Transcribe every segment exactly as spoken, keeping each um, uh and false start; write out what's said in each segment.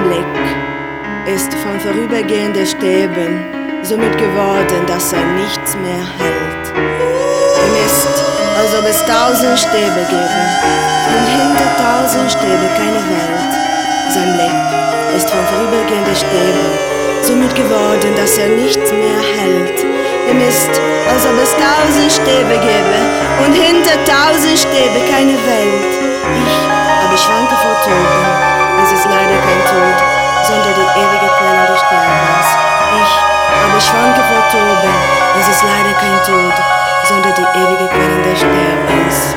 Blick ist von vorübergehenden Stäben somit geworden, dass er nichts mehr hält. Ihm ist, als ob es tausend Stäbe gäbe und hinter tausend Stäbe keine Welt. Sein Blick ist von vorübergehenden Stäben somit geworden, dass er nichts mehr hält. Ihm ist, als ob es tausend Stäbe gäbe und hinter tausend Stäbe keine Welt. Ich aber schwanke vor Toben. Es ist leider kein Tod, sondern die ewige Quelle des Sterbens. Ich aber schwanke vor Toben. Es ist leider kein Tod, sondern die ewige Quelle des Sterbens.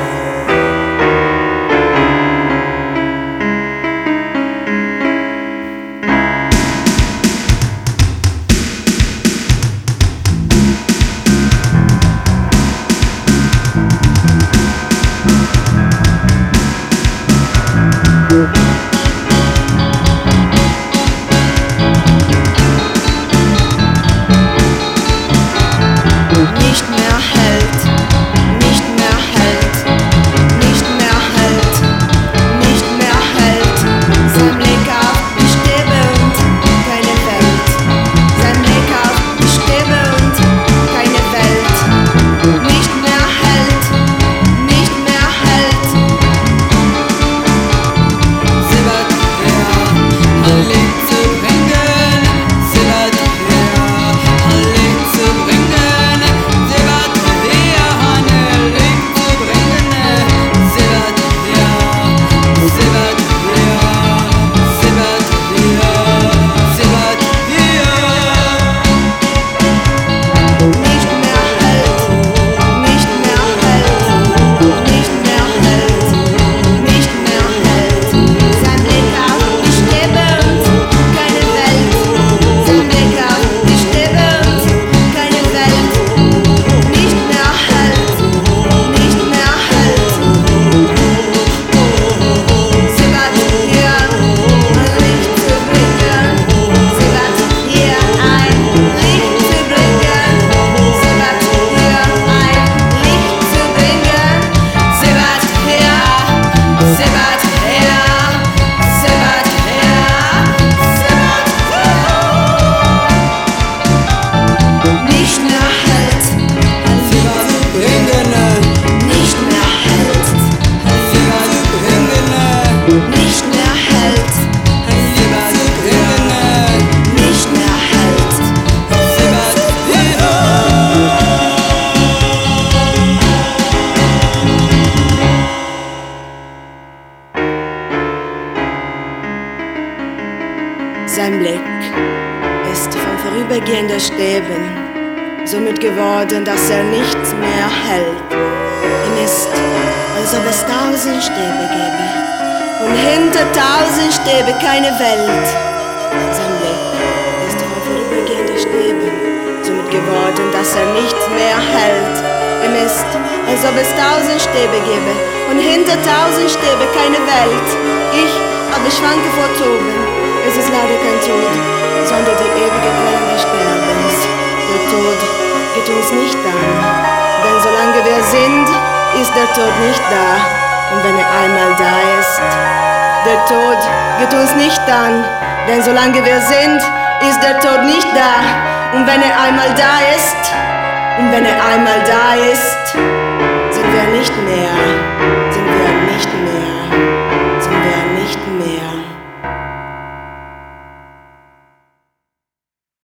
Nicht mehr hält, nicht mehr hält, nicht mehr hält, nicht mehr hält. Sein Blick auf die Stäbe und keine Welt. Sein Blick auf die Stäbe und keine Welt. Nicht mehr hält, nicht mehr hält. Sie wird her, ein Licht zu bringen. Sie wird her, ein Licht zu bringen. Sein Blick ist von vorübergehenden Stäben somit geworden, dass er nichts mehr hält. Ihm ist, als ob es tausend Stäbe gäbe und hinter tausend Stäbe keine Welt. Sein Blick ist von vorübergehenden Stäben somit geworden, dass er nichts mehr hält. Ihm ist, als ob es tausend Stäbe gäbe und hinter tausend Stäbe keine Welt. Ich aber schwanke vor Toben. Es ist leider kein Tod, sondern die ewige Quelle des Sterbens. Der Tod geht uns nicht an, denn solange wir sind, ist der Tod nicht da. Und wenn er einmal da ist, der Tod geht uns nicht an, denn solange wir sind, ist der Tod nicht da. Und wenn er einmal da ist, und wenn er einmal da ist,